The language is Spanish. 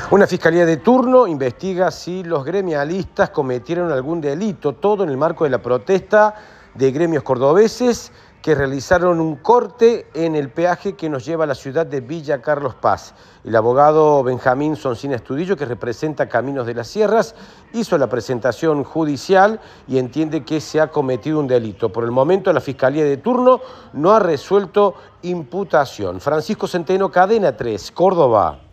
Una fiscalía de turno investiga si los gremialistas cometieron algún delito, todo en el marco de la protesta de gremios cordobeses que realizaron un corte en el peaje que nos lleva a la ciudad de Villa Carlos Paz. El abogado Benjamín Soncina Estudillo, que representa Caminos de las Sierras, hizo la presentación judicial y entiende que se ha cometido un delito. Por el momento, la fiscalía de turno no ha resuelto imputación. Francisco Centeno, Cadena 3, Córdoba.